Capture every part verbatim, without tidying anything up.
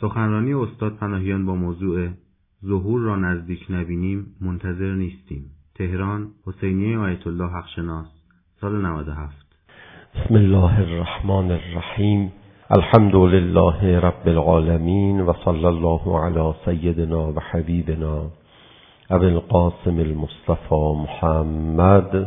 سخنرانی استاد پناهیان با موضوع ظهور را نزدیک نبینیم منتظر نیستیم. تهران، حسینیه آیت الله حقشناس، سال نود و هفت. بسم الله الرحمن الرحیم. الحمد لله رب العالمین و صلی الله علی سیدنا و حبیبنا ابی القاسم المصطفى محمد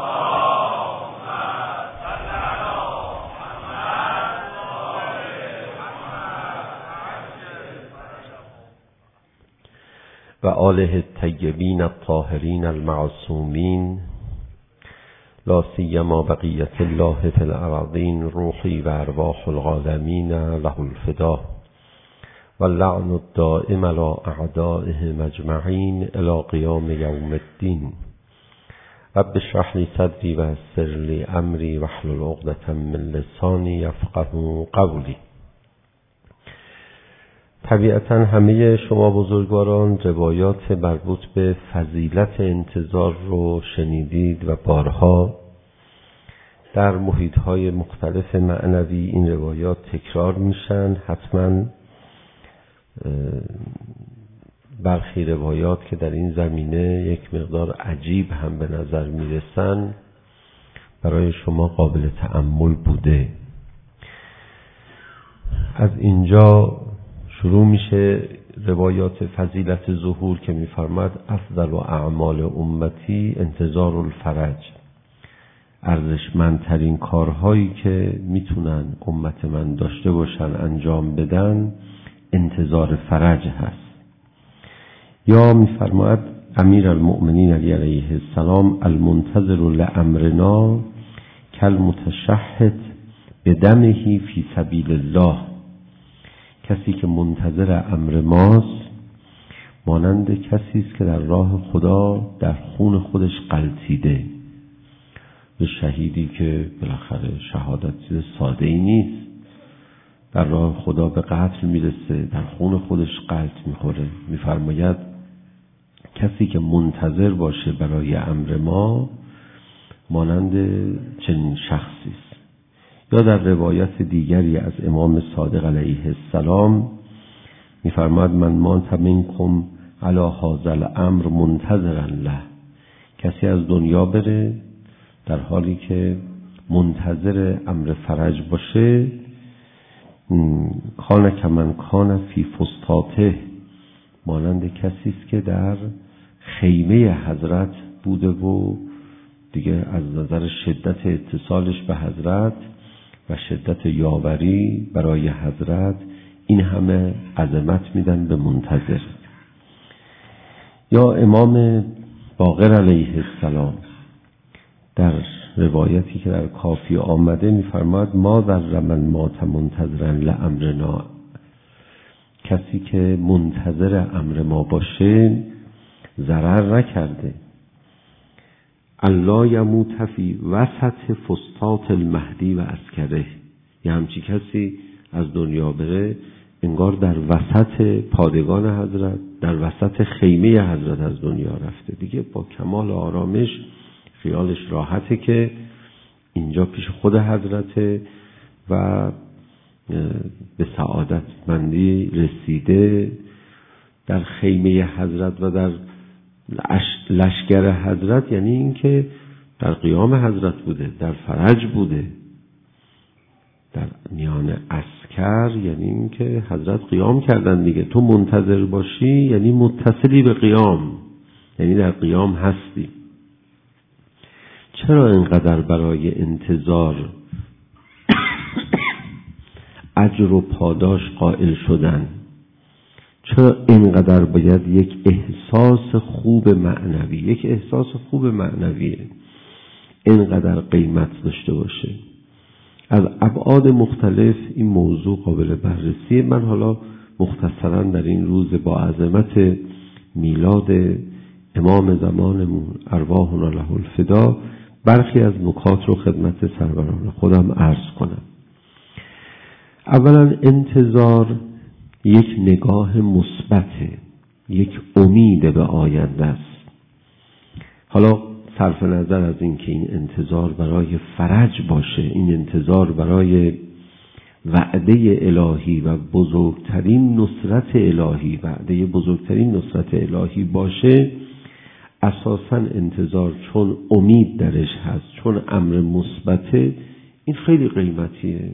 و آله الطیبین الطاهرین المعصومین، لا سیما بقیت الله فی الارضین، روحی و ارواح العالمین له الفدا و اللعن الدائم علی اعدائهم اجمعین الی قیام یوم الدین. رب اشرح لی صدری و یسر لی امری واحلل عقدة من لسانی یفقهوا قولی. طبیعتا همه شما بزرگواران روایات مربوط به فضیلت انتظار رو شنیدید و بارها در محیط‌های مختلف معنوی این روایات تکرار میشن. حتما برخی روایات که در این زمینه یک مقدار عجیب هم به نظر میرسن برای شما قابل تأمل بوده. از اینجا شروع میشه روایات فضیلت ظهور که میفرماد افضل و اعمال امتی انتظار الفرج. ارزشمندترین کارهایی که میتونن امت من داشته باشن انجام بدن انتظار فرج هست. یا میفرماد امیر المؤمنین علی علیه السلام المنتظر لامرنا کالمتشهد بدمه فی سبیل الله. کسی که منتظر امر ماست مانند کسی است که در راه خدا در خون خودش غلطیده. به شهیدی که بالاخره شهادت چیز ساده ای نیست، در راه خدا به قتل میرسه، در خون خودش غلط میخوره. میفرماید کسی که منتظر باشه برای امر ما مانند چنین شخصی است. یا در روایت دیگری از امام صادق علیه السلام می‌فرماید من مانت منکم علی هذا الامر منتظرا له. کسی از دنیا بره در حالی که منتظر امر فرج باشه، کان کمن کان فی فسطاطه، مانند کسی است که در خیمه حضرت بوده و دیگه از نظر شدت اتصالش به حضرت و شدت یاوری برای حضرت این همه عظمت میدن به منتظر. یا امام باقر علیه السلام در روایتی که در کافی آمده میفرماد ما ذر من مات منتظرا لامرنا. کسی که منتظر امر ما باشه ضرر نکرده. الله یموت فی وسط فسطاط المهدی و عسکره. یه همچی کسی از دنیا بره انگار در وسط پادگان حضرت، در وسط خیمه حضرت از دنیا رفته. دیگه با کمال آرامش خیالش راحته که اینجا پیش خود حضرته و به سعادت مندی رسیده. در خیمه حضرت و در لشگر حضرت یعنی این که در قیام حضرت بوده، در فرج بوده. در میان عسکر یعنی این که حضرت قیام کردن دیگه. تو منتظر باشی یعنی متصلی به قیام، یعنی در قیام هستی. چرا اینقدر برای انتظار اجر و پاداش قائل شدن؟ چرا اینقدر باید یک احساس خوب معنوی، یک احساس خوب معنویه اینقدر قیمت داشته باشه؟ از ابعاد مختلف این موضوع قابل بررسی. من حالا مختصرا در این روز با عظمت میلاد امام زمانمون ارواحنا له الفدا برخی از نکات رو خدمت سروران خودم عرض کنم. اولا انتظار یک نگاه مثبته، یک امید به آینده است. حالا صرف نظر از این که این انتظار برای فرج باشه، این انتظار برای وعده الهی و بزرگترین نصرت الهی، وعده بزرگترین نصرت الهی باشه، اساساً انتظار چون امید درش هست، چون امر مثبته، این خیلی قیمتیه.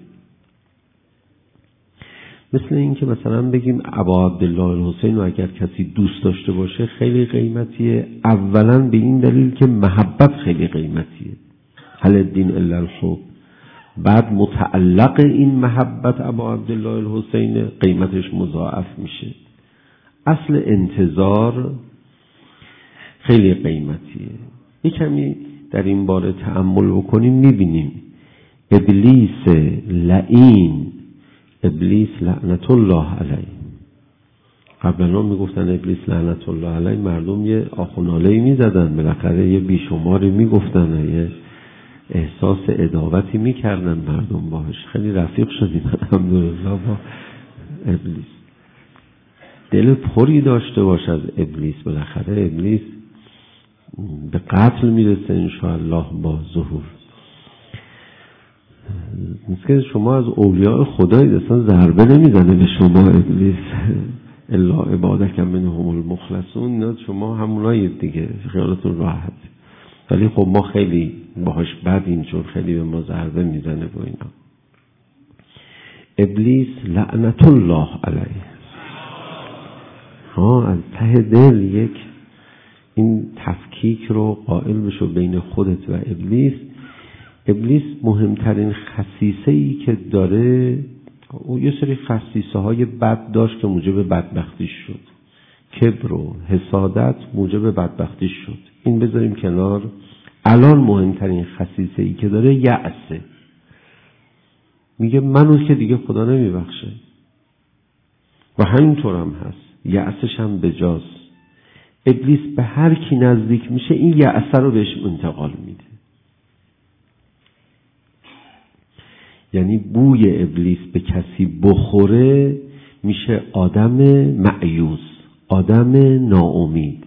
مثل این که مثلا بگیم ابا عبدالله الحسین رو اگر کسی دوست داشته باشه خیلی قیمتیه. اولا به این دلیل که محبت خیلی قیمتیه، هل الدین الا الحب. بعد متعلق این محبت ابا عبدالله الحسین، قیمتش مضاعف میشه. اصل انتظار خیلی قیمتیه. یک کمی در این باره تأمل بکنیم میبینیم ابلیس لعین، ابلیس لعنت الله علیه. قبلا میگفتن ابلیس لعنت الله علیه، مردم یه آخوناله میزدن، بالاخره یه بیشماری میگفتن، یه احساس عداوتی میکردن مردم باهاش. خیلی رفیق شدیم الحمدلله با ابلیس. دل پری داشته باش از ابلیس، بالاخره ابلیس به قتل میرسه انشاءالله با ظهور. مثل شما از اولیاء خدایی اصلا ضربه نمیزنه به شما ابلیس، الا عبادک منهم المخلصون، نه شما همونایید دیگه، خیالتون راحت. ولی خب ما خیلی باهاش بدیم چون خیلی به ما ضربه میزنه با اینا. ابلیس لعنت الله علیه. ها از ته دل یک این تفکیک رو قائل بشو بین خودت و ابلیس. ابلیس مهمترین خصیصه‌ای که داره، او یه سری خصیصه های بد داشت که موجب بدبختیش شد. کبر و حسادت موجب بدبختیش شد، این بذاریم کنار. الان مهمترین خصیصه‌ای که داره یأسه. میگه منو که دیگه خدا نمیبخشه و همینطور هم هست، یأسش هم بجاست. ابلیس به هر کی نزدیک میشه این یأس رو بهش انتقال میده. یعنی بوی ابلیس به کسی بخوره میشه آدم مأیوس، آدم ناامید.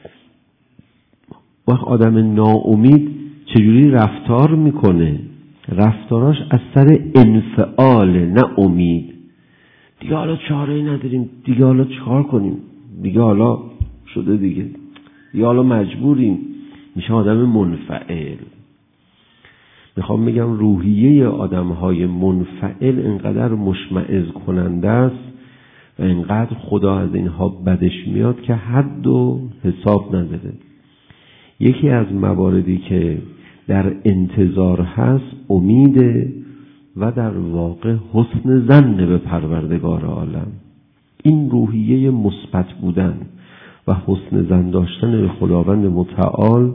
وقت آدم ناامید چجوری رفتار میکنه؟ رفتاراش از سر انفعال، نه امید. دیگه حالا چاره‌ای نداریم، دیگه حالا چیکار کنیم، دیگه حالا شده دیگه، دیگه حالا مجبوریم. میشه آدم منفعل. میخوام بگم روحیه آدمهای منفعل انقدر مشمئز کننده است و انقدر خدا از اینها بدش میاد که حد و حساب نداره. یکی از مواردی که در انتظار هست امیده و در واقع حسن ظن به پروردگار عالم. این روحیه مثبت بودن و حسن ظن داشتن به خداوند متعال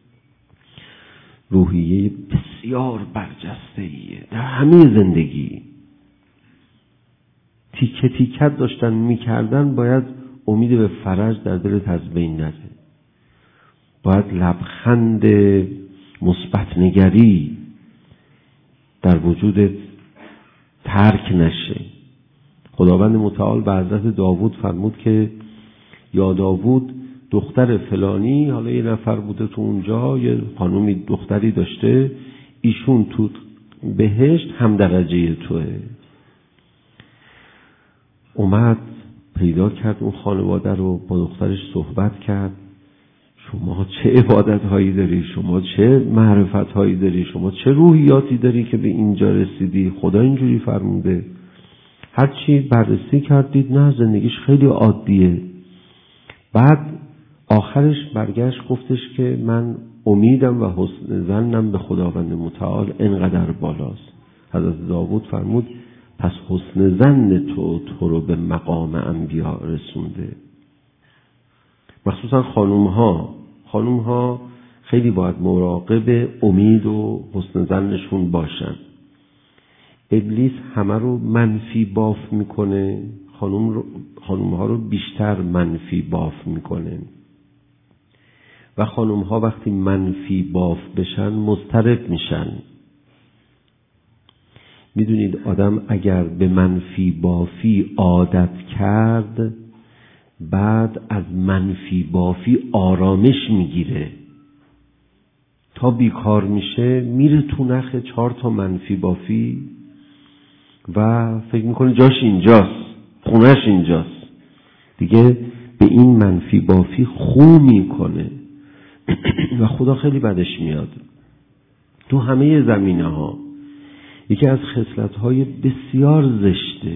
روحیه بسیار برجسته‌ایه در همه زندگی. تیکه تیکت داشتن میکردن، باید امید به فرج در دلت از بین نره، باید لبخند مثبت نگری در وجودت ترک نشه. خداوند متعال به حضرت داوود فرمود که یا داوود دختر فلانی، حالا یه نفر بوده تو اونجا، یه خانومی دختری داشته، ایشون تو بهشت هم درجه توه. اومد پیدا کرد اون خانواده رو، با دخترش صحبت کرد. شما چه عبادت هایی داری، شما چه معرفت هایی داری، شما چه روحیاتی داری که به اینجا رسیدی؟ خدا اینجوری فرموده. هرچی بررسی کردید نه، زندگیش خیلی عادیه. بعد آخرش برگشت گفتش که من امیدم و حسن ظنم به خداوند متعال انقدر بالاست. حضرت داوود فرمود پس حسن ظن تو تو رو به مقام انبیا رسونده. مخصوصا خانوم ها خانوم ها خیلی باید مراقب امید و حسن ظنشون باشن. ابلیس همه رو منفی باف میکنه، خانوم رو خانوم ها رو بیشتر منفی باف میکنه و خانوم ها وقتی منفی باف بشن مضطرب میشن. میدونید آدم اگر به منفی بافی عادت کرد، بعد از منفی بافی آرامش میگیره. تا بیکار میشه میره تو نخ چهار تا منفی بافی، و فکر میکنه جاش اینجاست، خونش اینجاست، دیگه به این منفی بافی خو میکنه و خدا خیلی بدش میاد. تو همه زمینه ها یکی از خصلت های بسیار زشته.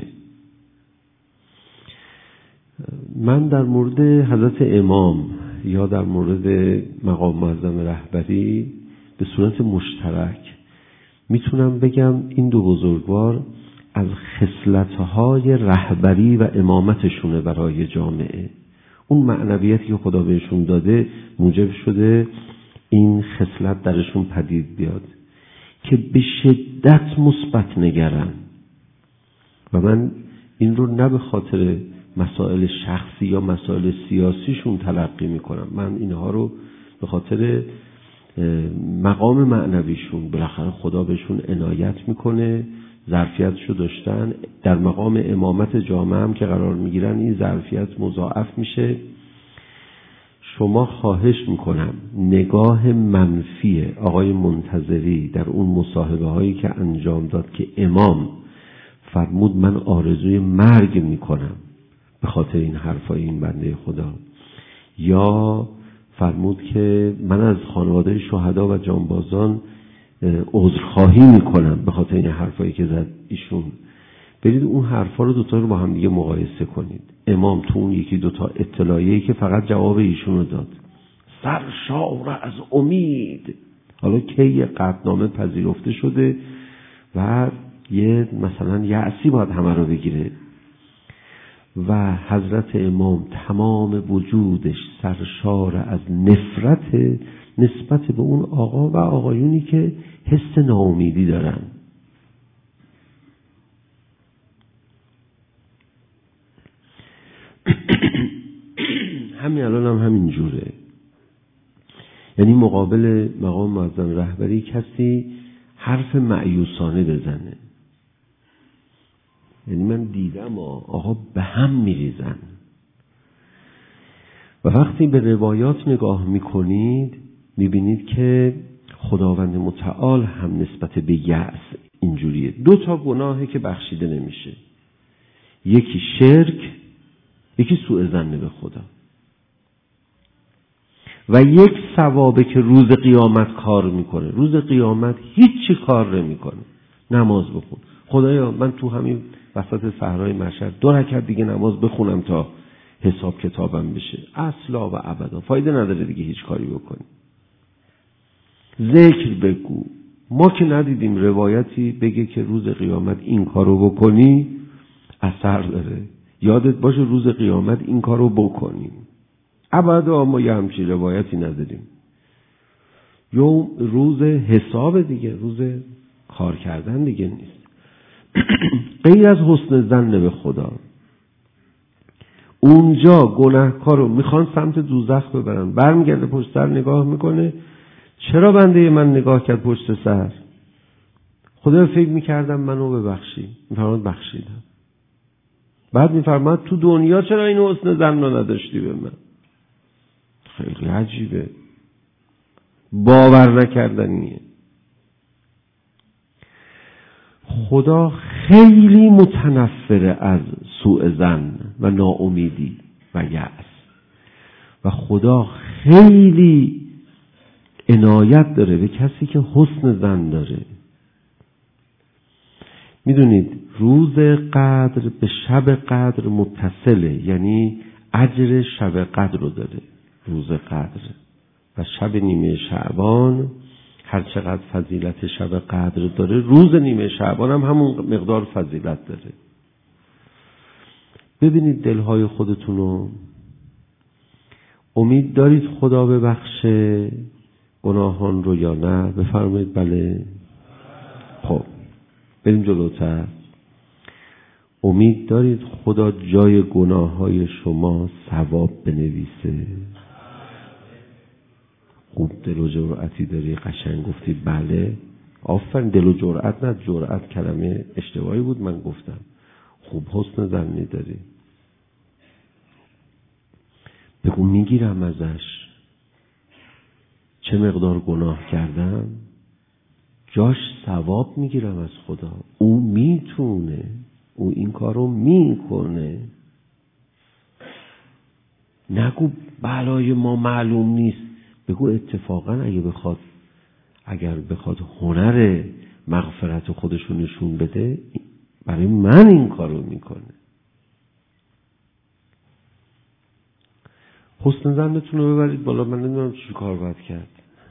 من در مورد حضرت امام یا در مورد مقام معظم رهبری به صورت مشترک میتونم بگم این دو بزرگوار از خصلت‌های رهبری و امامتشونه برای جامعه. اون معنویتی که خدا بهشون داده موجب شده این خصلت درشون پدید بیاد که به شدت مثبت نگرن. و من این رو نه به خاطر مسائل شخصی یا مسائل سیاسیشون تلقی میکنم، من اینها رو به خاطر مقام معنویشون، بالاخره خدا بهشون عنایت میکنه، ظرفیتشو داشتن، در مقام امامت جامعه هم که قرار میگیرن این ظرفیت مضاعف میشه. شما خواهش میکنم نگاه منفی آقای منتظری در اون مصاحبه هایی که انجام داد که امام فرمود من آرزوی مرگ میکنم به خاطر این حرفای این بنده خدا، یا فرمود که من از خانواده شهدا و جانبازان عذرخواهی میکنم به خاطر این حرفایی که زد ایشون. برید اون حرفا رو دوتا رو با هم دیگه مقایسه کنید. امام تو اون یکی دوتا اطلاعیه‌ای که فقط جواب ایشون رو داد، سرشار از امید. حالا که یه قطعنامه پذیرفته شده و یه مثلا یأسی باید همه رو بگیره و حضرت امام تمام وجودش سرشار از نفرت نسبت به اون آقا و آقایونی که حس ناامیدی دارن. همین الان هم همین جوره. یعنی مقابل مقام معظم رهبری کسی حرف مأیوسانه بزنه، یعنی من دیدم آقا به هم میریزن. و وقتی به روایات نگاه میکنید میبینید که خداوند متعال هم نسبت به یأس اینجوریه. دو تا گناهی که بخشیده نمیشه، یکی شرک، یکی سوء ظن به خدا، و یک ثوابه که روز قیامت کار میکنه. روز قیامت هیچی کار نمیکنه. نماز بخون، خدایا من تو همین وسط صحرای مشهد دو رکعت دیگه نماز بخونم تا حساب کتابم بشه، اصلا و ابدا فایده نداره دیگه هیچ کاری بکنی. ذکر بگو. ما که ندیدیم روایتی بگه که روز قیامت این کارو بکنی اثر داره. یادت باشه روز قیامت این کارو بکنی. ابدا ما یه همچین روایتی نداریم. یوم روز حساب دیگه، روز کار کردن دیگه نیست. غیر از حسن ظن به خدا، اونجا گناهکارو میخوان سمت دوزخ ببرن، برمیگرده پشت سر نگاه میکنه، چرا بنده من نگاه کرد پشت سر؟ خدا فکر میکردم منو ببخشی. میفرماد بخشیدم. بعد میفرماد تو دنیا چرا این حسن ظن رو نداشتی به من؟ خیلی عجیبه، باور نکردنیه. خدا خیلی متنفر از سوء ظن و ناامیدی و یأس، و خدا خیلی عنایت داره به کسی که حسن ظن داره. میدونید روز قدر به شب قدر متصله، یعنی اجر شب قدر رو داره روز قدر، و شب نیمه شعبان هر چقدر فضیلت شب قدر داره، روز نیمه شعبان هم همون مقدار فضیلت داره. ببینید دلهای خودتونو، امید دارید خدا ببخشه گناهان رو یا نه؟ بفرمایید بله. خب بریم جلوتر. امید دارید خدا جای گناههای شما ثواب بنویسه؟ خوب دل و جرأتی داری، قشنگ گفتی بله. آفرین، دل و جرأت، نه جرأت کلمه اشتباهی بود من گفتم. خوب حسن ظنی داری. بگو میگیرم ازش. چه مقدار گناه کردم؟ جاش ثواب میگیرم از خدا. او میتونه، او این کارو میکنه. نگو بلای ما معلوم نیست، بگو اتفاقا اگه بخواد اگر بخواد هنر مغفرت خودشو نشون بده برای من این کارو میکنه. حسن ظنتون رو ببرید بالا. من نمیدونم چی کار باید کرد.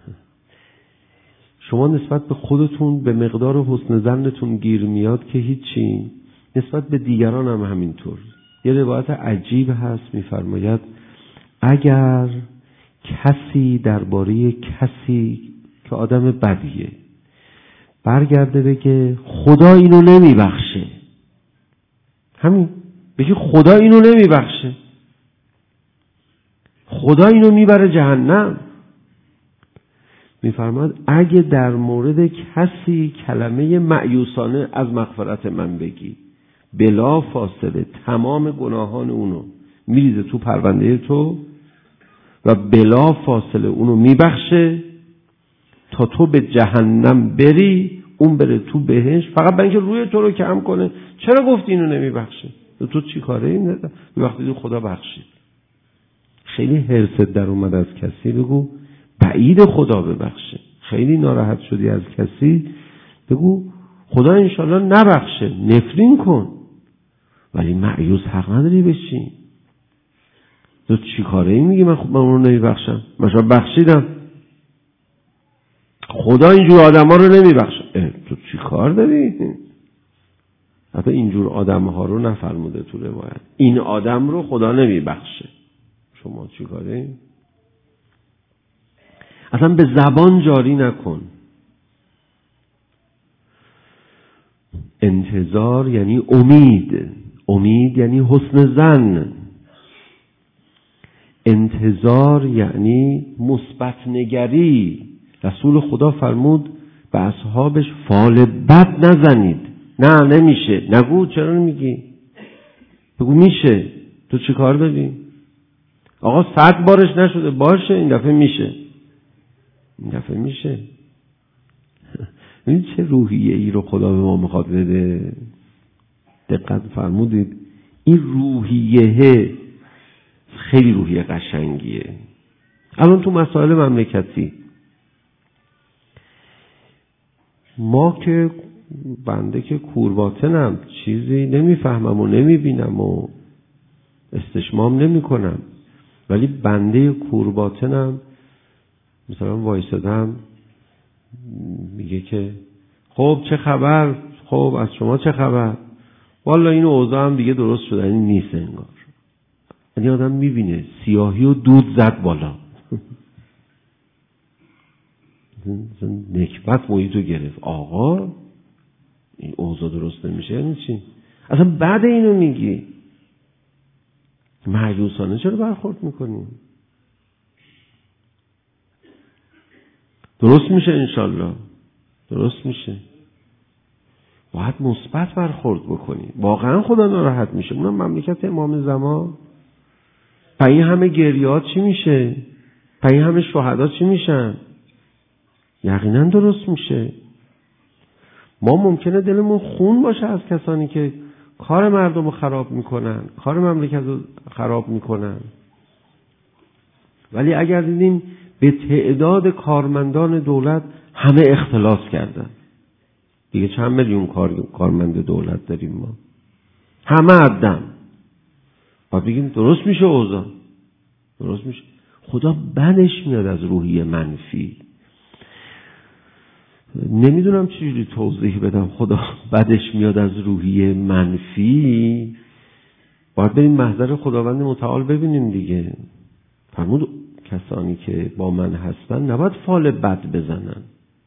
شما نسبت به خودتون به مقدار حسن ظنتون گیر میاد که هیچی، نسبت به دیگران هم همینطور. یه روایت عجیب هست میفرماید اگر کسی درباره کسی که آدم بدیه برگرده بگه خدا اینو نمیبخشه، همین بگه خدا اینو نمیبخشه، خدا اینو میبره جهنم، میفرماد اگه در مورد کسی کلمه مأیوسانه از مغفرت من بگی، بلا فاصله تمام گناهان اونو میریزه تو پرونده تو و بلا فاصله اونو میبخشه تا تو به جهنم بری اون بره تو بهشت، فقط برای اینکه روی تو رو کم کنه. چرا گفتی اینو نمیبخشه؟ تو چی کاره این؟ وقتی خدا بخشید. خیلی حرصت در اومد از کسی، بگو بعید خدا ببخشه. خیلی ناراحت شدی از کسی، بگو خدا انشالله نبخشه، نفرین کن، ولی مایوس حق نداری بشی. تو چی کاره این میگی من خب من اونو نمیبخشم؟ من شاید بخشیدم، خدا اینجور آدم ها رو نمیبخشه. تو چی کار داری؟ حتی اینجور آدم ها رو نفرموده تو روایت، این آدم رو خدا نمیبخشه. شما چی کاره؟ اصلا به زبان جاری نکن. انتظار یعنی امید، امید یعنی حسن ظن، انتظار یعنی مثبت نگری. رسول خدا فرمود به اصحابش فال بد نزنید. نه نمیشه. نگو چرا نمیگی؟ بگو میشه. تو چی کار داری؟ آقا صد بارش نشده، باشه این دفعه میشه، این دفعه میشه. این چه روحیه ای رو خدا به ما میخواد بده؟ دقت فرمودید؟ این روحیه خیلی روحیه قشنگیه. الان تو مسائل مملکتی ما که بنده که کورباطنم چیزی نمیفهمم و نمیبینم و استشمام نمی کنم، ولی بنده کورباطنم مثلا وایسادم میگه که خب چه خبر؟ خب از شما چه خبر؟ والا این اوضاع هم دیگه درست شده، این نیست انگار. یعنی آدم میبینه سیاهی و دود زد بالا. نکبت محیطو گرفت. آقا این اوضاع درست نمیشه یعنی چی؟ اصلا بعد اینو میگی مایوسانه چرا برخورد میکنی؟ درست میشه انشالله، درست میشه. باید مثبت برخورد بکنی. واقعا خدا ناراحت میشه. اونم مملکت امام زمان. پس این همه گریات چی میشه؟ پس این همه شهدا چی میشن؟ یقینا درست میشه. ما ممکنه دلمون خون باشه از کسانی که کار مردم رو خراب میکنن، کار مملکت رو خراب میکنن، ولی اگر دیدیم به تعداد کارمندان دولت همه اختلاس کردن، دیگه چند میلیون کار کارمند دولت داریم ما، همه عدم، و بگیم درست میشه اوضاع، درست میشه. خدا بدش میاد از روحیه منفی. نمیدونم چجوری توضیح بدم. خدا بدش میاد از روحیه منفی. باید بریم محضر خداوند متعال ببینیم دیگه. فرمود کسانی که با من هستن نباید فال بد بزنن.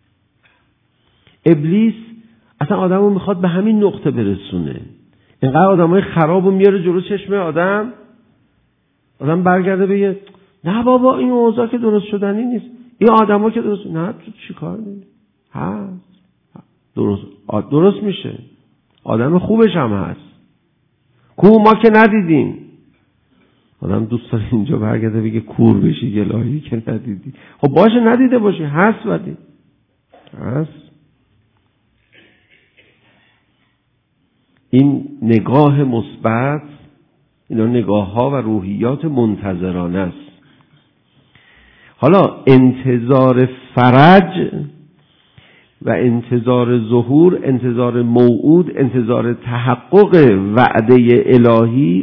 ابلیس اصلا آدم رو میخواد به همین نقطه برسونه. اینقدر آدم های خراب رو میاره جلو چشم آدم، آدم برگرده بگه نه بابا این اوضاع که درست شدنی نیست، این آدم ها که درست، نه تو چی کار داری؟ هست درست درست میشه. آدم خوبش هم هست. کو ما که ندیدیم. آدم دوست داره اینجا برگرده بگه کور بشی گلاهی که ندیدی. خب باشه ندیده باشی، هست ولی هست. این نگاه مثبت، اینا نگاه ها و روحیات منتظرانه است. حالا انتظار فرج و انتظار ظهور، انتظار موعود، انتظار تحقق وعده الهی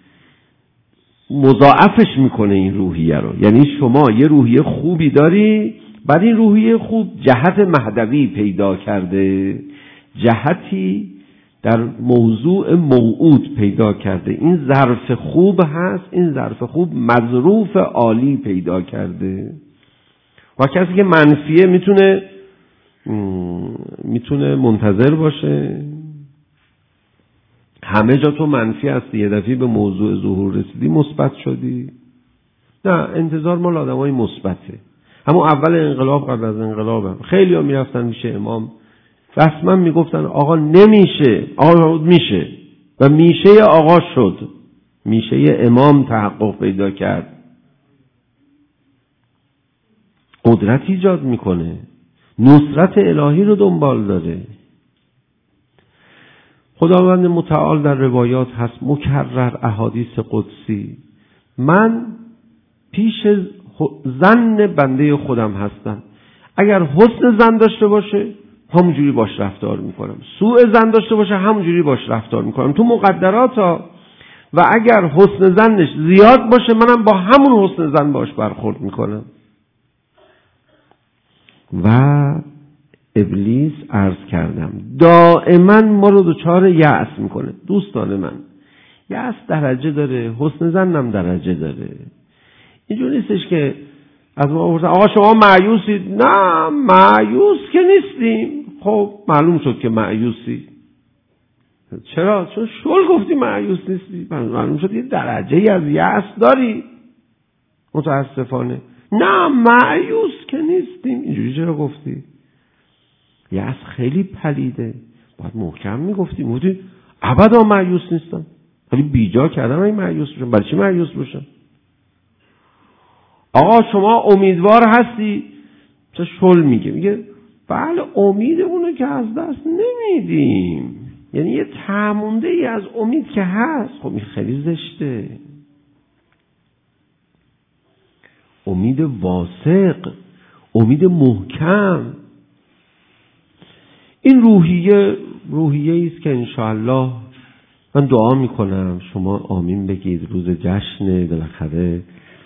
مضاعفش میکنه این روحیه رو. یعنی شما یه روحیه خوبی داری، بعد این روحیه خوب جهت مهدوی پیدا کرده، جهتی در موضوع موعود پیدا کرده. این ظرف خوب هست، این ظرف خوب مظروف عالی پیدا کرده. و کسی که منفیه میتونه میتونه منتظر باشه. همه جا تو منفی هستی، یه دفعه به موضوع ظهور رسیدی مثبت شدی. نه، انتظار مال آدمای مثبته. همون اول انقلاب، قبل از انقلاب هم خیلی ها میرفتن میشه امام، رسما میگفتن آقا نمیشه، آقا میشه، و میشه آقا شد، میشه امام تحقق پیدا کرد، قدرت ایجاد میکنه، نصرت الهی رو دنبال داره. خداوند متعال در روایات هست مکرر، احادیث قدسی، من پیش ظن بنده خودم هستم. اگر حسن ظن داشته باشه همونجوری باش رفتار میکنم، سوء ظن داشته باشه همونجوری باش رفتار میکنم تو مقدرات ها. و اگر حسن ظنش زیاد باشه منم با همون حسن ظن باش برخورد میکنم. و ابلیس عرض کردم دائما ما رو دچار یأس میکنه. دوستان من، یأس درجه داره، حسن ظنم درجه داره. اینجوری نیستش که از ما بپرسن آقا شما مایوسید. نه، مایوس که نیستیم. خب معلوم شد که مایوسی. چرا؟ چون شل گفتی مایوس نیستی. معلوم شد یه درجه از یأس داری. متاسفانه نه مایوس که نیستیم. اینجوری چرا گفتی؟ یأس خیلی پلیده، باید محکم میگفتی. میگفتی ابدا مایوس نیستم، ولی بیجا کردم این مایوس بشم. برای چی مایوس بشم؟ آقا شما امیدوار هستی؟ چه شل میگه؟ میگه بله امیدمونو که از دست نمیدیم. یعنی یه تمونده ای از امید که هست. خب این خیلی زشته. امید واثق، امید محکم. این روحیه روحیه است که انشاءالله من دعا میکنم شما آمین بگید. روز جشن، بالاخره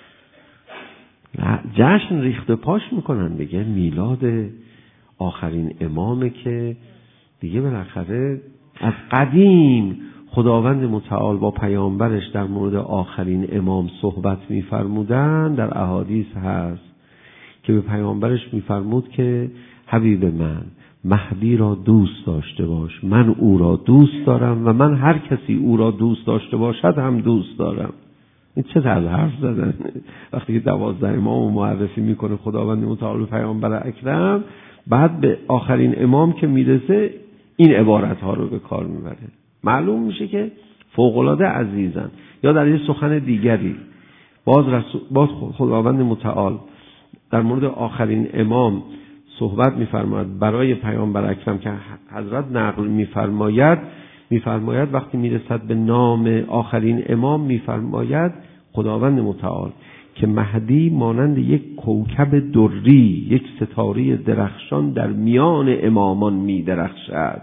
جشن ریخته پاش میکنن، بگه میلاد آخرین امامه که دیگه بالاخره از قدیم خداوند متعال با پیامبرش در مورد آخرین امام صحبت میفرمودن. در احادیث هست که به پیامبرش میفرمود که حبیب من، مهدی را دوست داشته باش، من او را دوست دارم و من هر کسی او را دوست داشته باشد هم دوست دارم. این چه طرز حرف زدن؟ وقتی که دوازده امام معرفی میکنه خداوند متعال به پیامبر اکرم، بعد به آخرین امام که میرسه این عبارت ها رو به کار میبره. معلوم میشه که فوق‌العاده عزیزن. یا در یه سخن دیگری باز, رسول باز خداوند متعال در مورد آخرین امام صحبت میفرماید برای پیامبر اکرم که حضرت نقل میفرماید میفرماید وقتی میرسد به نام آخرین امام میفرماید خداوند متعال که مهدی مانند یک کوکب دری، یک ستاره درخشان در میان امامان میدرخشد.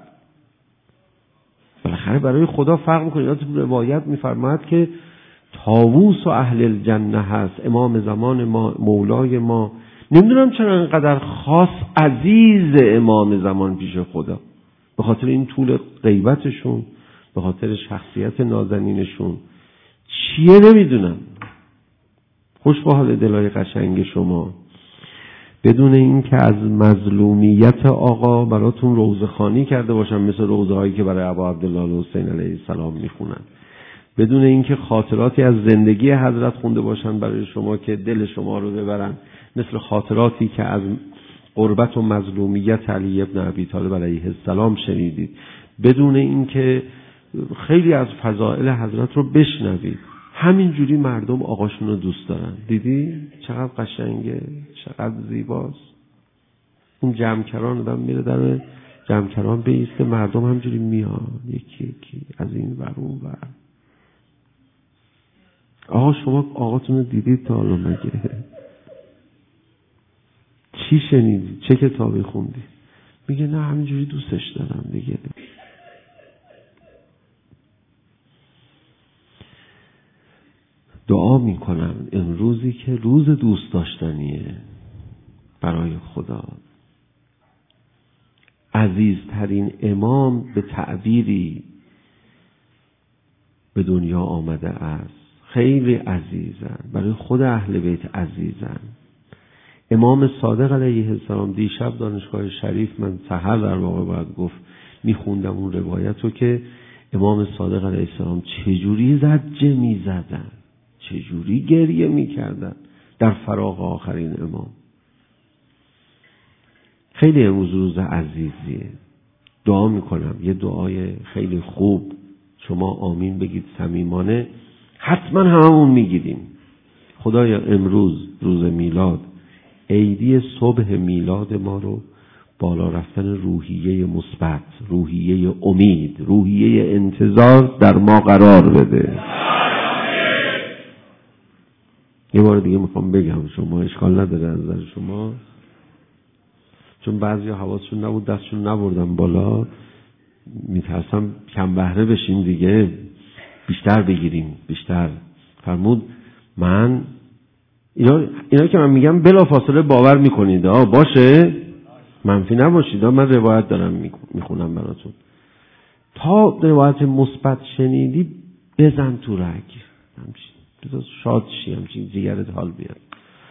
بالاخره برای خدا فرق میکنه. یا تو روایت میفرماید که طاووس و اهل الجنه هست، امام زمان ما، مولای ما. نمیدونم چرا انقدر خاص عزیز امام زمان پیش خدا، به خاطر این طول غیبتشون، به خاطر شخصیت نازنینشون، چیه نمیدونم. خوش به حال دلای قشنگ شما. بدون این که از مظلومیت آقا براتون روزخوانی کرده باشم مثل روزهایی که برای ابا عبدالله حسین علیه السلام میخونن، بدون این که خاطراتی از زندگی حضرت خونده باشن برای شما که دل شما رو ببرن، مثل خاطراتی که از قربت و مظلومیت علی ابن ابی طالب علیه السلام شنیدید، بدون این که خیلی از فضائل حضرت رو بشنوید. همینجوری مردم آقاشون رو دوست دارن. دیدی چقدر قشنگه، چقدر زیباست. اون جمعکران آدم میره در جمکران بیسته، مردم همجوری میان یکی یکی از این ور اون ور. آقا شما آقاتون رو دیدید تا حالا مگه؟ چی شنیدید؟ چه کتابی خوندید؟ میگه نه همینجوری دوستش دارم دیگه. دعا میکنم امروزی که روز دوست داشتنیه برای خدا، عزیزترین امام به تعبیری به دنیا آمده است، خیلی عزیزن، برای خود اهل بیت عزیزن. امام صادق علیه السلام دیشب دانشگاه شریف، من سحر در واقع باید گفت میخوندم اون روایت رو که امام صادق علیه السلام چجوری زجه میزدن، چجوری گریه میکردن در فراق آخرین امام. خیلی امروز روز عزیزیه. دعا میکنم یه دعای خیلی خوب شما آمین بگید صمیمانه، حتما هممون میگیریم. خدایا امروز روز میلاد، عیدی صبح میلاد ما رو بالا رفتن روحیه مثبت، روحیه امید، روحیه انتظار در ما قرار بده. یه بار دیگه میخوام بگم، شما اشکال نداره از نظر شما، چون بعضی حواسشون نبود دستشون نبردن بالا، میترسم کم بهره بشیم دیگه، بیشتر بگیریم بیشتر. فرمود من اینا, اینا که من میگم بلا فاصله باور میکنید، آه باشه منفی نباشید، آه من روایت دارم میخونم براتون. تا روایت مثبت شنیدی بزن تو رگ، همچین بذار شاد شی، همچین جیگرت حال بیاد.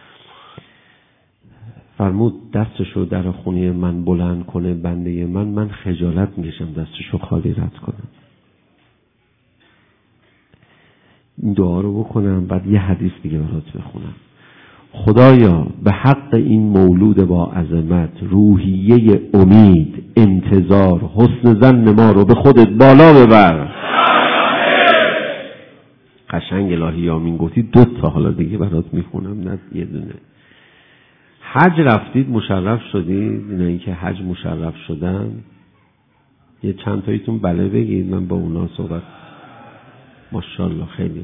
فرمود دستشو در خونه من بلند کنه بنده من، من خجالت میکشم دستشو خالی رد کنم. این دعا رو بکنم، بعد یه حدیث دیگه برات بخونم. خدایا به حق این مولود با عظمت، روحیه امید، انتظار، حسن ظن ما رو به خودت بالا ببر. قشنگ الهی آمین گفتی، دو تا حالا دیگه برات میخونم، نه یه دونه. حج رفتید مشرف شدید؟ اینایی که حج مشرف شدن یه چند تاییتون بله بگید، من با اونا صحبت. ماشاءالله خیلی.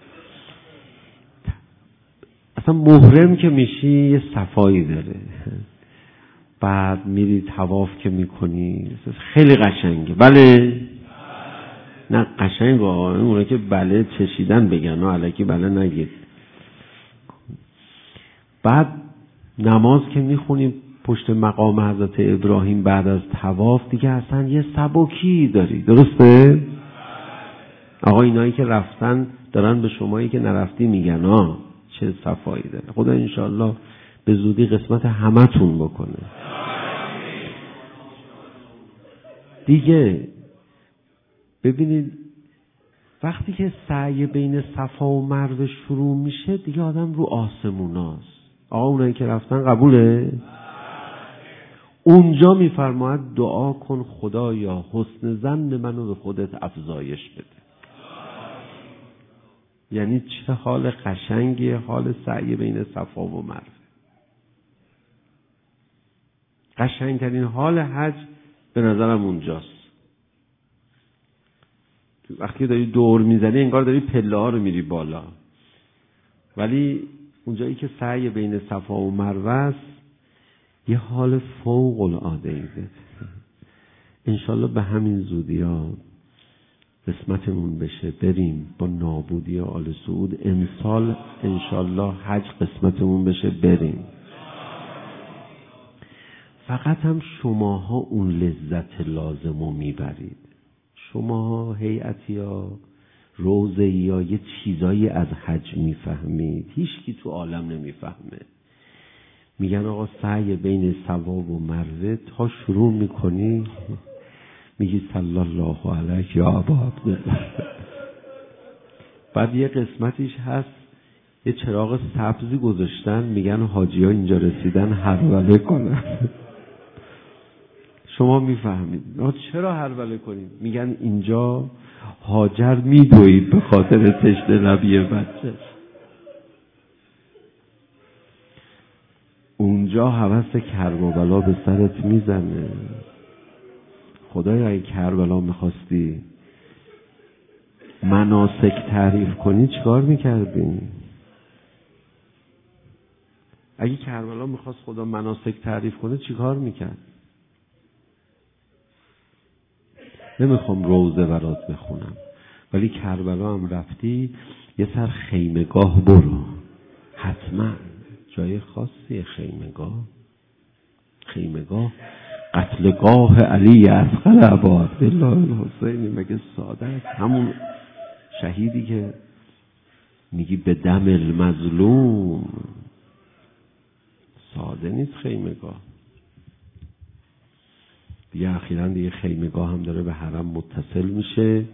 اصلا محرم که میشی یه صفایی داره، بعد میری طواف که میکنی خیلی قشنگه. بله نه قشنگ آقا، اونا که بله چشیدن بگن و الکی بله نگید. بعد نماز که میخونیم پشت مقام حضرت ابراهیم بعد از طواف دیگه اصلا یه سبکی داری، درسته؟ آقا اینایی که رفتن دارن به شمایی که نرفتی میگن آه چه صفایی داره. خدا انشالله به زودی قسمت همتون بکنه. دیگه ببینید وقتی که سعی بین صفا و مروه شروع میشه دیگه آدم رو آسموناست. آقا اونایی که رفتن قبوله؟ اونجا میفرماید دعا کن خدایا حسن ظن منو به خودت افزایش بده. یعنی چه حال قشنگی حال سعی بین صفا و مروه. قشنگترین حال حج به نظرم اونجاست. وقتی داری دور میزنی انگار داری پله ها رو میری بالا، ولی اونجایی که سعی بین صفا و مروه است یه حال فوق العاده ای ده. انشالله به همین زودی ها قسمتمون بشه بریم با نابودی آل سعود. امسال انشالله حج قسمتمون بشه بریم. فقط هم شماها اون لذت لازم رو میبرید. شماها هیئتی ها روزه یا یه چیزایی از حج میفهمید، هیچ کی تو عالم نمیفهمه. میگن آقا سعی بین صفا و مروه تا شروع میکنی میگی صلی الله علیک یا ابا عبدالله. بعد یه قسمتیش هست یه چراغ سبزی گذاشتن، میگن حاجی ها اینجا رسیدن هروله کنن. شما میفهمید چرا هروله کنید؟ میگن اینجا هاجر میدوید به خاطر تشنه لبی بچه. اونجا هوس کرب و بلا به سرت میزنه. خدایا اگه کربلا میخواستی مناسک تعریف کنی چیکار میکردی؟ اگه کربلا میخواست خدا مناسک تعریف کنه چیکار میکرد؟ نمیخوام روزه برات بخونم، ولی کربلا هم رفتی یه سر خیمگاه برو، حتما جای خاصی خیمگاه. خیمگاه قتلگاه علی اصغر عباد بالله الحسینی، مگه ساده است؟ همون شهیدی که میگی به دم المظلوم، ساده نیست خیمگاه. دیگه اخیراً دیگه خیمگاه هم داره به حرم متصل میشه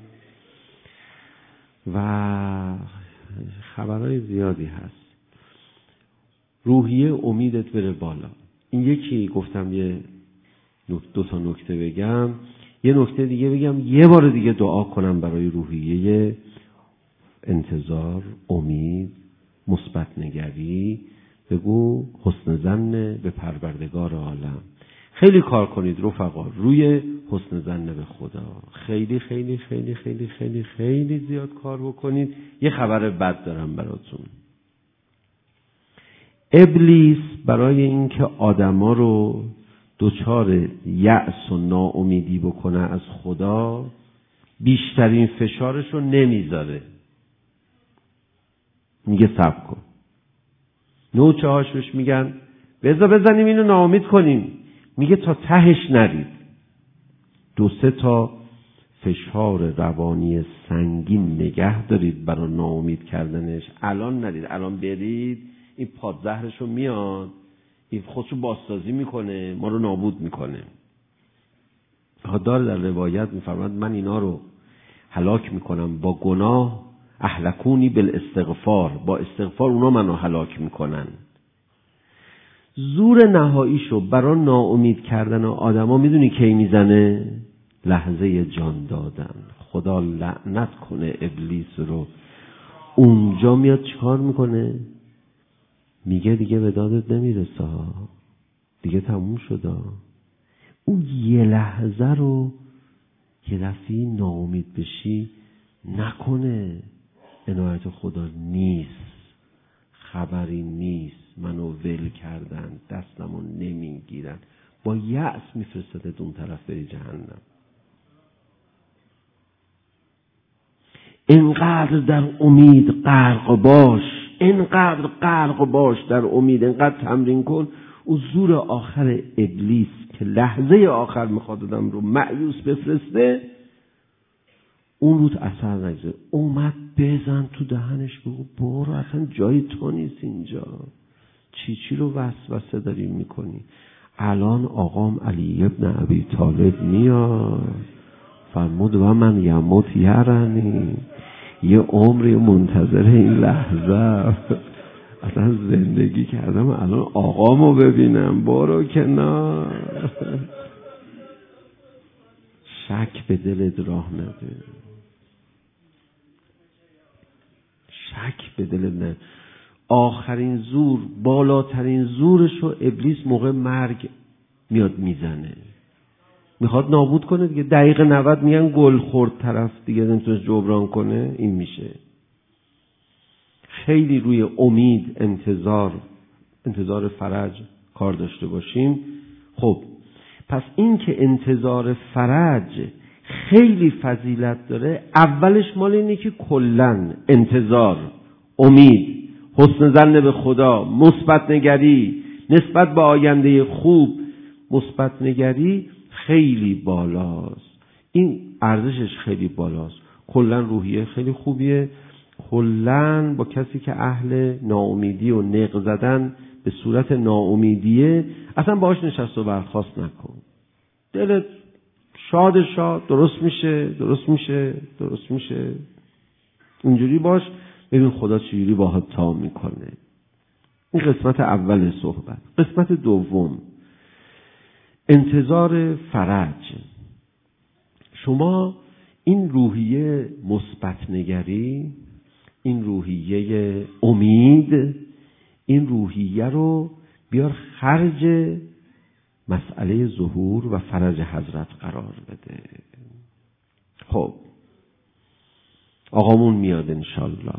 و خبرهای زیادی هست. روحیه امیدت بره بالا. این یکی گفتم یه دو تا نکته بگم، یه نکته دیگه بگم، یه بار دیگه دعا کنم برای روحیه انتظار، امید، مثبت نگری، بگو حسن ظن به پروردگار عالم. خیلی کار کنید رفقا روی حسن ظن به خدا، خیلی خیلی خیلی خیلی خیلی خیلی زیاد کار بکنید. یه خبر بد دارم براتون. ابلیس برای اینکه آدما رو دچار یأس و ناامیدی بکنه از خدا، بیشترین فشارش رو نمیذاره. میگه صبر کن. نوچه هاشوش میگن بذار بزنیم اینو ناامید کنیم، میگه تا تهش نرید. دو سه تا فشار روانی سنگین نگه دارید برای ناامید کردنش. الان نرید، الان برید این پادزهرشو میاد، این خودشو بازسازی میکنه، ما رو نابود میکنه. داره در روایت میفرماد من اینا رو هلاک میکنم با گناه، اهلکونی بالاستغفار، با استغفار اونا منو هلاک میکنن. زور نهاییشو برای ناامید کردن آدما میدونی کی میزنه؟ لحظه جان دادن. خدا لعنت کنه ابلیس رو. اونجا میاد چیکار میکنه؟ میگه دیگه به دادت نمیرسه، دیگه تموم شده. اون یه لحظه رو یه دفعه ناامید بشی، نکنه عنایت خدا نیست، خبری نیست، منو ول کردن، دستمو نمیگیرن، با یأس میفرستت اون طرف بری جهنم. اینقدر در امید غرق باش، اینقدر غرق باش در امید، اینقدر تمرین کن. او زور آخر ابلیس که لحظه آخر میخواد آدم رو مایوس بفرسته، اون روت اثر نگذاره. اومد بزن تو دهنش، بگو برو، اصلا جای تو نیست اینجا، چی چی رو وسوسه داری میکنی؟ الان آقام علی ابن ابی طالب میاد فرمود و من یموت یرنی، یه عمری منتظر این لحظه، اصلا زندگی کردم الان آقامو ببینم، برو کنار. شک به دلت راه نده، شک به دلت نده. آخرین زور، بالاترین زورشو ابلیس موقع مرگ میاد میزنه، میخواد نابود کنه دیگه. دقیقه نود میگن گل خورد طرف دیگه نمیتونه جبران کنه، این میشه. خیلی روی امید، انتظار، انتظار فرج کار داشته باشیم. خب پس این که انتظار فرج خیلی فضیلت داره، اولش مال اینه که کلن انتظار، امید، حسن ظن به خدا، مثبت نگری نسبت به آینده خوب، مثبت نگری خیلی بالاست. این ارزشش خیلی بالاست. کلن روحیه خیلی خوبیه. کلن با کسی که اهل ناامیدی و نق زدن به صورت ناامیدیه، اصلا باهاش نشست و برخاست نکن. دلت شاد شاد، درست میشه درست میشه درست میشه، اینجوری باش، ببین خدا چجوری باهات تا میکنه. این قسمت اول صحبت. قسمت دوم، انتظار فرج. شما این روحیه مثبت نگری، این روحیه امید، این روحیه رو بیار خرج مسئله ظهور و فرج حضرت قرار بده. خب آقامون میاد انشالله.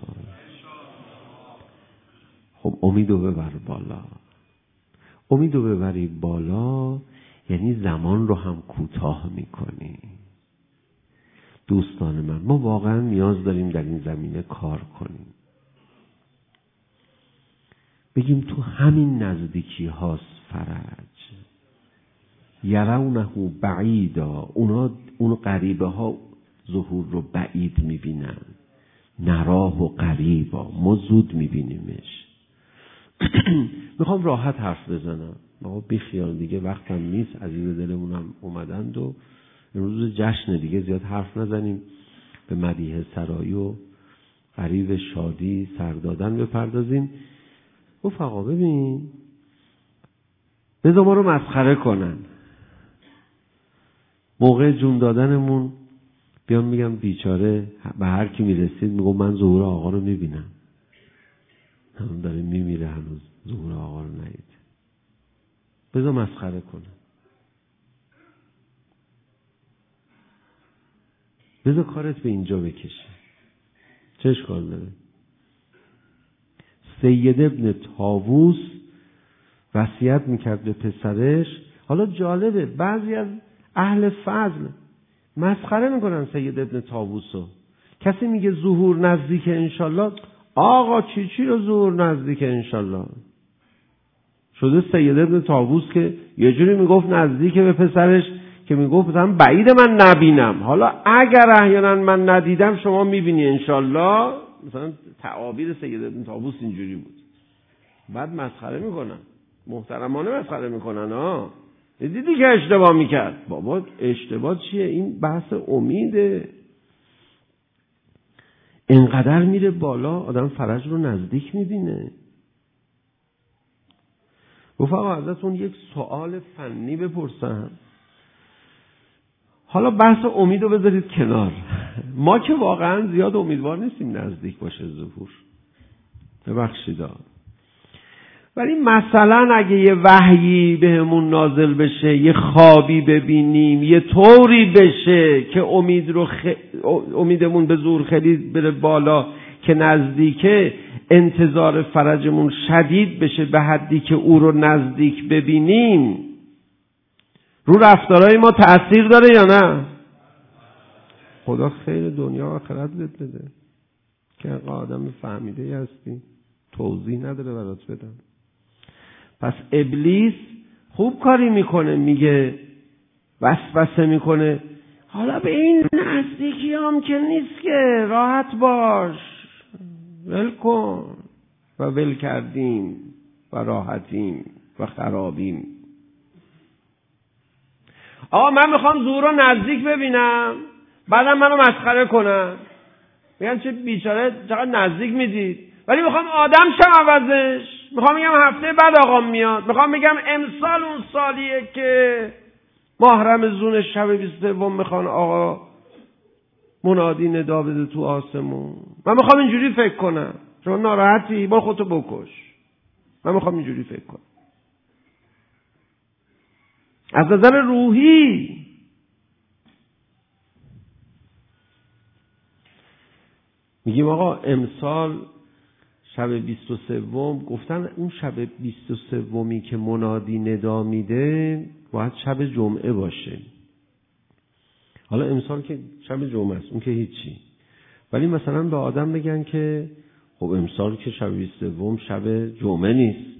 خب امیدو ببر بالا. امیدو ببری بالا یعنی زمان رو هم کوتاه میکنی. دوستان من، ما واقعا نیاز داریم در این زمینه کار کنیم. بگیم تو همین نزدیکی هاست فرج. یرونه بعیدا، اونا اون غریبه ها ظهور رو بعید میبینن. نراه و قریبا، ما زود میبینیمش. میخوام راحت حرف بزنم. ما بی خیال دیگه وقتم نیست، عزیز دلمونم اومدند و امروز جشن دیگه زیاد حرف نزنیم، به مدیح سرایی و غریب شادی سر دادن بپردازیم. رفقا ببین، بذار ما رو مسخره کنن. موقع جون دادنمون بیام میگم بیچاره، به هر کی میرسید میگم من ظهور آقا رو میبینم. هم داره میمیره هنوز ظهور آقا رو ندید. بذار مسخره کنن. بذار کارت به اینجا بکشه. چه اشکال داره؟ سید ابن طاووس وصیت میکرد به پسرش. حالا جالبه بعضی از اهل فضل مسخره میکنن سید ابن طاووسو. کسی میگه ظهور نزدیک انشالله، آقا چی چی رو ظهور نزدیک انشالله شده؟ سید ابن طاووس که یه جوری میگفت نزدیک به پسرش که میگفت مثلا بعید من نبینم، حالا اگر احیانا من ندیدم شما میبینی انشالله. مثلا تعابیر سید ابن طاووس اینجوری بود. بعد مسخره میکنن، محترمانه مسخره میکنن. ها دیدی که اشتباه میکرد. بابا اشتباه چیه؟ این بحث امیده. اینقدر میره بالا آدم فرج رو نزدیک میبینه. رفقا ازتون یک سوال فنی بپرسم. حالا بحث امید رو بذارید کنار. ما که واقعا زیاد امیدوار نیستیم نزدیک باشه ظهور، ببخشیدا، ولی مثلا اگه یه وحیی بهمون نازل بشه، یه خوابی ببینیم، یه طوری بشه که امید رو خ... امیدمون به ظهور خیلی بره بالا که نزدیکه، انتظار فرجمون شدید بشه به حدی که او رو نزدیک ببینیم، رو رفتارهای ما تأثیر داره یا نه؟ خدا خیر دنیا و آخرت بهت بده که آدم فهمیده هستی، توضیح نداره برات بدم. پس ابلیس خوب کاری میکنه، میگه وسوسه میکنه حالا به این نزدیکی هم که نیست که راحت باش، ول کن. و ول کردیم و راحتیم و خرابیم. آقا من میخوام ظهور رو نزدیک ببینم، بعدم منو مسخره کنن، میگن چه بیچاره چقدر نزدیک میدید، ولی میخوام آدم شم عوضش. میخوام بگم هفته بعد آقام میاد، میخوام بگم امسال اون سالیه که محرم زون شب بیست و سوم میخوان آقا منادی ندا بده تو آسمون. من میخوام اینجوری فکر کنم. شما ناراحتی؟ برو خودتو بکش. من میخوام اینجوری فکر کنم. از نظر روحی میگیم آقا امسال شب بیست و سوم، گفتن اون شب بیست و سومی که منادی ندا میده باید شب جمعه باشه. حالا امسال که شب جمعه است، اون که هیچی، ولی مثلا به آدم بگن که خب امسال که شب بیست و سوم شب جمعه نیست،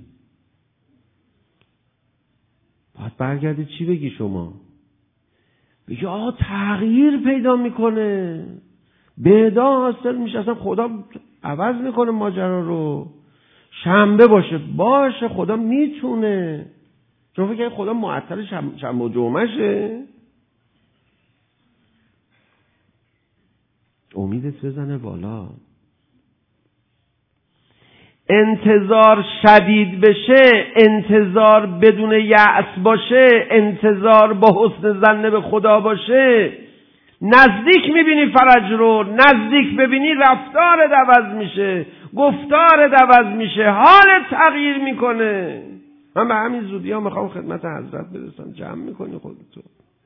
باید برگردی چی بگی شما؟ بگی آقا تغییر پیدا میکنه، بهدا حاصل میشه، اصلا خدا عوض میکنه ماجرا رو. شنبه باشه باشه، خدا میتونه. شما فکر کنید خدا معطل شنبه و جمعه شه؟ امیدت بزنه بالا. انتظار شدید بشه، انتظار بدون یأس باشه، انتظار با حسن ظن به خدا باشه، نزدیک میبینی فرج رو. نزدیک ببینی رفتارت عوض میشه، گفتارت عوض میشه، حالت تغییر میکنه. من به همین زودی ها میخوام خدمت حضرت برسم. جمع میکنی خودتو.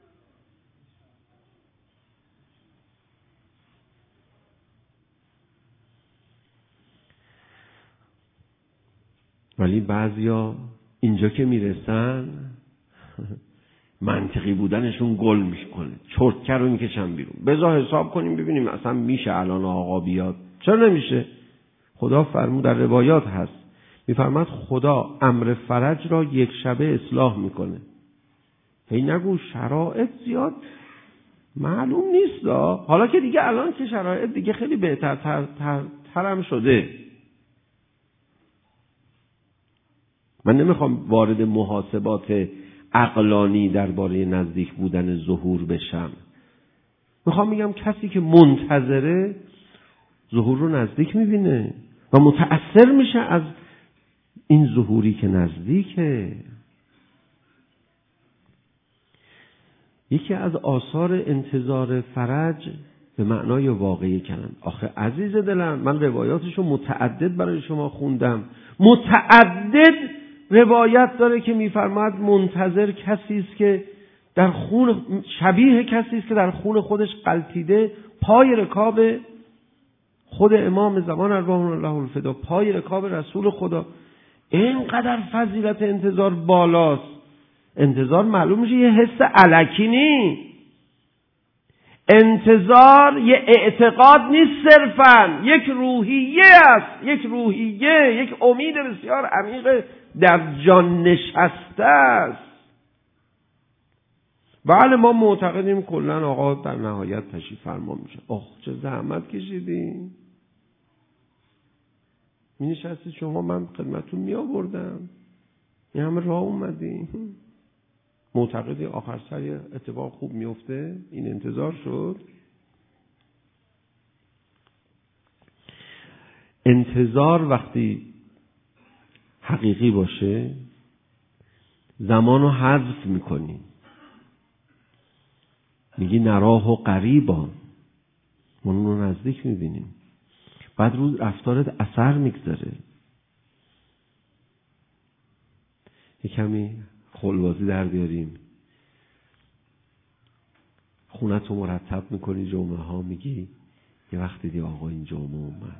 ولی بعضیا اینجا که میرسن منطقی بودنشون گل میکنه، چرتکه رو میکشن بیرون. بذار حساب کنیم ببینیم اصلا میشه الان آقا بیاد؟ چرا نمیشه؟ خدا فرمود، در روایات هست، میفرماد خدا امر فرج را یک شبه اصلاح میکنه. هی نگو شرایط زیاد معلوم نیست. حالا که دیگه الان که شرایط دیگه خیلی بهتر تر تر ترم شده. من نمیخوام وارد محاسبات عقلانی درباره نزدیک بودن ظهور بشم. میخوام میگم کسی که منتظره ظهور رو نزدیک میبینه و متأثر میشه از این ظهوری که نزدیکه. یکی از آثار انتظار فرج به معنای واقعی کردن. آخه عزیز دلم، من روایاتشو متعدد برای شما خوندم. متعدد روایت داره که میفرماد منتظر کسی است که در خون، شبیه کسی است که در خون خودش غلطیده، پای رکاب خود امام زمان ارواح الله الفدا، پای رکاب رسول خدا. اینقدر فضیلت انتظار بالاست. انتظار معلوم میشه یه حس الکی نی. انتظار یه اعتقاد نیست صرفاً، یک روحیه است، یک روحیه، یک امید بسیار عمیق در جان نشسته است. بله ما معتقدیم کلاً آقا در نهایت تشریف فرما میشه. اوه چه زحمت کشیدین، می نشستید شما، من خدمتتون می آوردم، این همه راه اومدیم. معتقدی آخر سر یه اتفاق خوب میفته؟ این انتظار شد. انتظار وقتی حقیقی باشه زمان رو حذف میکنی، میگی نراه و قریبا، ما اون رو نزدیک میبینیم، بعد رو رفتارت اثر میگذاره. یه کمی خلوازی در بیاریم، خونت رو مرتب میکنی، جمعه ها میگی یه وقت دیدی آقا این جمعه اومد،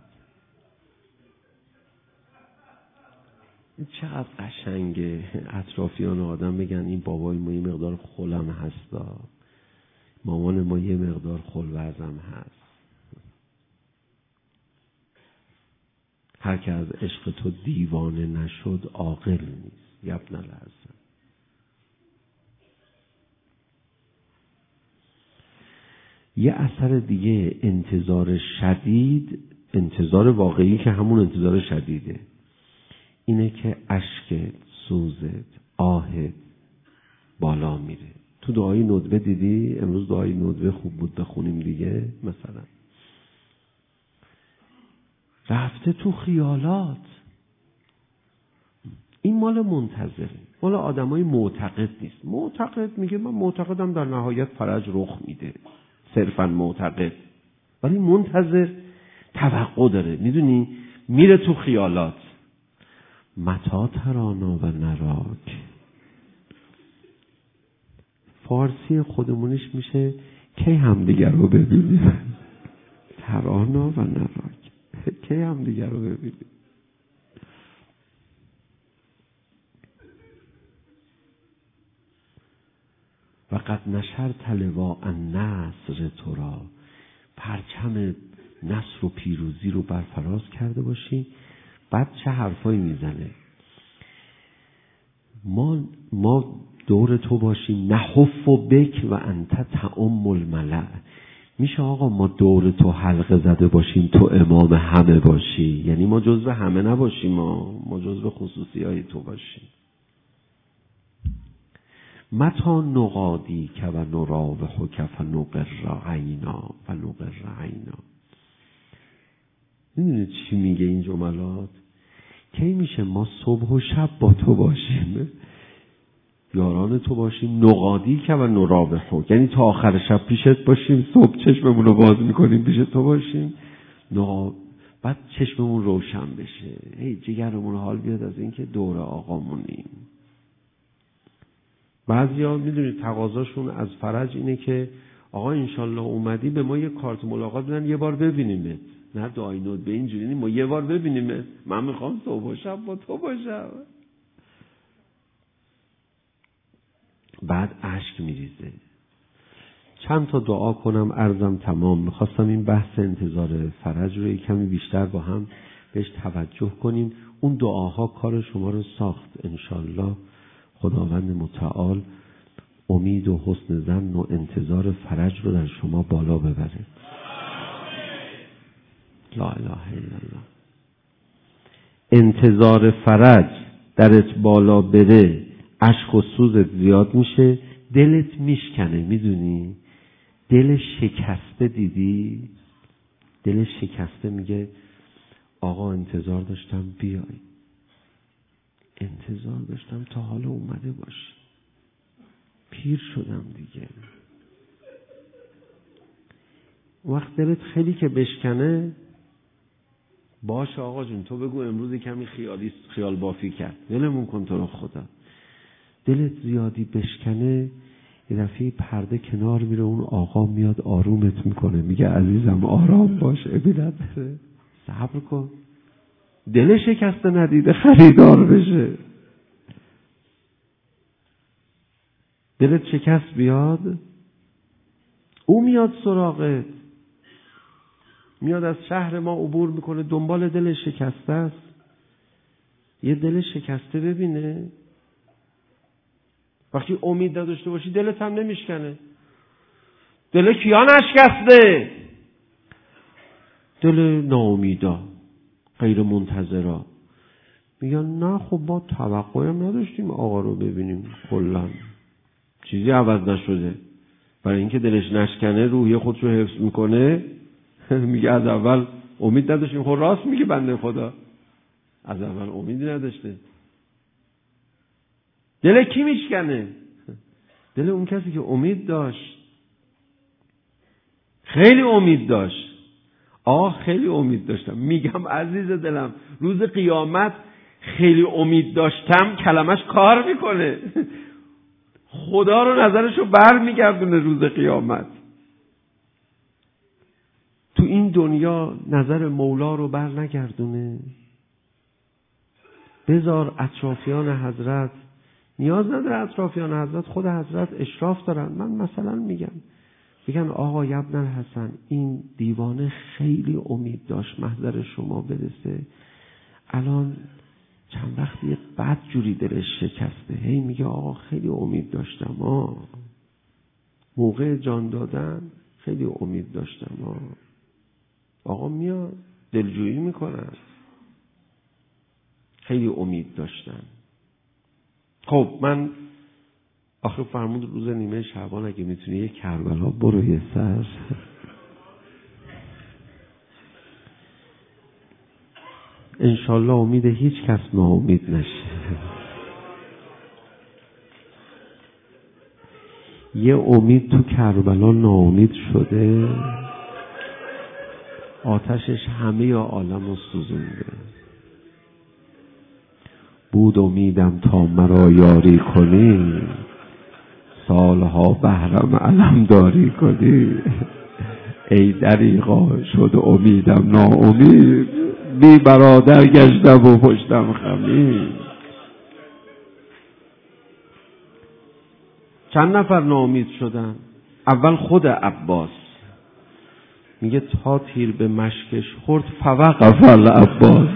این چقدر قشنگه. اطرافیان آدم بگن این بابای ما یه مقدار خلم هستا، مامان ما یه مقدار خلوزم هست. هر که از عشق تو دیوانه نشد عاقل نیست. یبن الحسن. یه اثر دیگه انتظار شدید، انتظار واقعی که همون انتظار شدیده، اینه که اشکت، سوزت، آهت بالا میره. تو دعای ندبه دیدی؟ امروز دعای ندبه خوب بود بخونیم دیگه. مثلا رفته تو خیالات. این مال منتظره، مال آدمای معتقد نیست. معتقد میگه من معتقدم در نهایت فرج رخ میده، صرفا معتقد. ولی منتظر توقع داره، میدونی، میره تو خیالات. متا ترانا و نراک، فارسی خودمونش میشه کی همدیگر رو ببینیم. ترانا و نراک، کی همدیگر رو ببینیم. و قد نشرت لواء النصر تو را، پرچم نصر و پیروزی رو برفراز کرده باشی. بعد چه حرفایی میزنه؟ ما ما دور تو باشیم، نحف و بک و انت تعم الملأ. میشه آقا ما دور تو حلقه زده باشیم، تو امام همه باشی؟ یعنی ما جزو همه نباشیم، ما ما جزو خصوصی های تو باشیم. متا نقادی که و نراوح که فنقر عینا و نقر عینا. میدونید چی میگه این جملات؟ کی میشه ما صبح و شب با تو باشیم، یاران تو باشیم، نقادی که و نراوح، یعنی تا آخر شب پیشت باشیم، صبح چشممون رو باز میکنیم پیش تو باشیم، نقا... بعد چشممون روشن بشه، هی جگرمون حال بیاد از اینکه دور آقامونیم. بعضیا میدونید تقاضاشون از فرج اینه که آقا انشالله اومدی به ما یه کارت ملاقات بدن یه بار ببینیمت. نه داینود به اینجوری نیم، ما یه بار ببینیمت، من میخوام تو باشم با تو باشم. بعد اشک میریزه. چند تا دعا کنم عرضم تمام. میخواستم این بحث انتظار فرج رو کمی بیشتر با هم بهش توجه کنیم. اون دعاها کار شما رو ساخت. انشالله خداوند متعال امید و حسن ظن و انتظار فرج رو در شما بالا ببره. لا اله الا الله. انتظار فرج درت بالا بره، اشک و سوزت زیاد میشه، دلت میشکنه. میدونی دل شکسته دیدی؟ دل شکسته میگه آقا انتظار داشتم بیای، انتظار داشتم تا حالا اومده باشی، پیر شدم دیگه. وقت دلت خیلی که بشکنه، باشه آقا جون تو بگو امروز کمی خیالی خیال بافی کرد، دلمون کن تو رو خدا. دلت زیادی بشکنه، یه دفعه پرده کنار میره، اون آقا میاد آرومت میکنه، میگه عزیزم آرام باش، ابیلت بره، صبر کن. دل شکسته ندیده خریدار بشه. دلت شکست بیاد، او میاد سراغت، میاد از شهر ما عبور میکنه دنبال دل شکسته است. یه دل شکسته ببینه. وقتی امید نداشته باشی دلت هم نمیشکنه. دل کیا نشکسته؟ دل ناامیدا، غیر منتظرا. میگن نه خب ما توقعی هم نداشتیم آقا رو ببینیم، کلا چیزی عوض نشده. برای اینکه دلش نشکنه روحیه خودش رو حفظ میکنه. میگه از اول امید نداشتیم. خب راست میگه بنده خدا، از اول امیدی نداشته. دل کی میشکنه؟ دل اون کسی که امید داشت، خیلی امید داشت. آه خیلی امید داشتم. میگم عزیز دلم روز قیامت خیلی امید داشتم کلمش کار میکنه. خدا رو نظرشو بر میگردونه روز قیامت. تو این دنیا نظر مولا رو بر نگردونه. بذار اطرافیان حضرت، نیاز نداره اطرافیان حضرت، خود حضرت اشراف دارن. من مثلا میگم میگن آقا ابن الحسن این دیوانه خیلی امید داشت محضر شما برسه، الان چند وقتی بد جوری دلش شکسته، هی میگه آقا خیلی امید داشتم، آه موقع جان دادن خیلی امید داشتم. آه آقا میاد دلجویی میکنن، خیلی امید داشتن. خب من آخه فرمود روز نیمه شعبان اگه میتونی یه کربلا برو یه سر. انشالله امید هیچ کس ناامید نشه. یه امید تو کربلا ناامید شده، آتشش همه عالم رو سوزونده. بود امیدم تا مرا یاری کنی، سالها بهرم علم داری کنی. ای دریغا شد امیدم ناامید، بی برادر گشتم و پشتم خمید. چند نفر ناامید شدن؟ اول خود عباس میگه تا تیر به مشکش خورد فوقف العباس.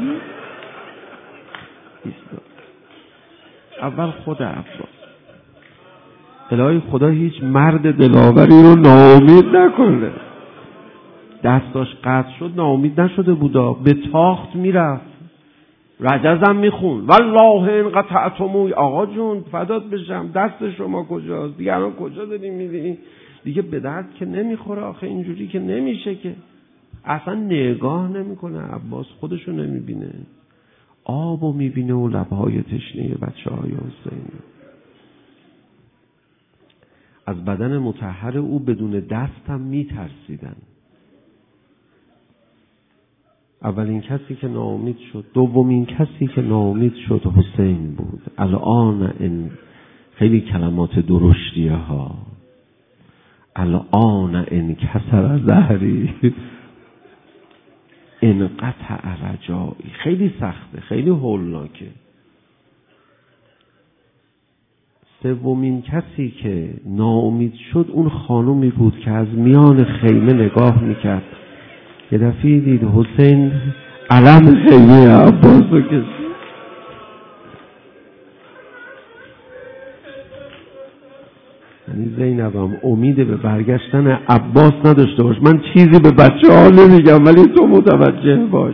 اول خود عباس. الهی خدا هیچ مرد دلاوری رو ناامید نکنه. دستاش قطع شد ناامید نشده بودا، به تاخت میرفت، رجزم میخون والله این قطعتموی. آقا جون فدات بشم دست شما کجاست؟ دیگه الان کجا داریم میریم؟ دیگه به درد که نمیخوره آخه، اینجوری که نمیشه که. اصلا نگاه نمیکنه عباس، خودشو نمیبینه، آبو میبینه و لبهای تشنه بچه های حسین. از بدن مطهر او بدون دست هم میترسیدن. اولین کسی که ناامید شد، دومین کسی که ناامید شد حسین بود. الان ان خیلی کلمات درشتیه ها. الان انکسر ظهری انقطع رجایی. خیلی سخته، خیلی هولناکه. سومین کسی که ناامید شد اون خانومی بود که از میان خیمه نگاه میکرد، یه دفعه دید حسین علم خیمه عباس رو کشید. یعنی زینبم امید به برگشتن عباس نداشته باش. من چیزی به بچه ها نمیگم ولی تو متوجه باش.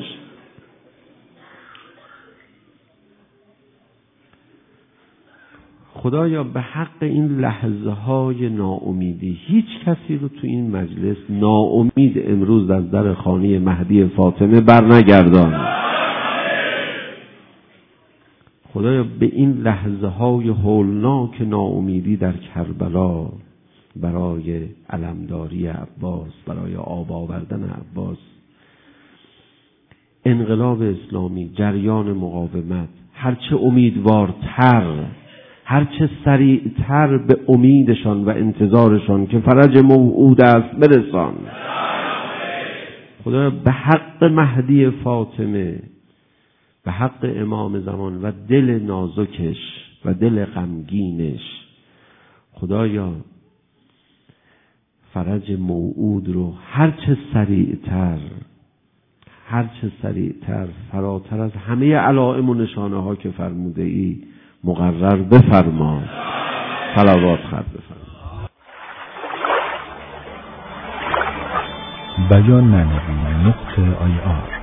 خدایا به حق این لحظه های ناامیدی هیچ کسی رو تو این مجلس ناامید امروز از در خانه مهدی فاطمه بر نگردان. خدایا به این لحظه های هولناک ناامیدی در کربلا برای علمداری عباس، برای آب آوردن عباس، انقلاب اسلامی، جریان مقاومت، هرچه امیدوارتر، هرچه سریعتر به امیدشان و انتظارشان که فرج موعود است برسان. خدا به حق مهدی فاطمه، به حق امام زمان و دل نازکش و دل غمگینش، خدایا فرج موعود رو هرچه سریعتر هرچه سریعتر فراتر از همه علائم و نشانه ها که فرموده ای مقرر بفرما. صلوات خرد بفرما. بیان معنوی نقطه آی آر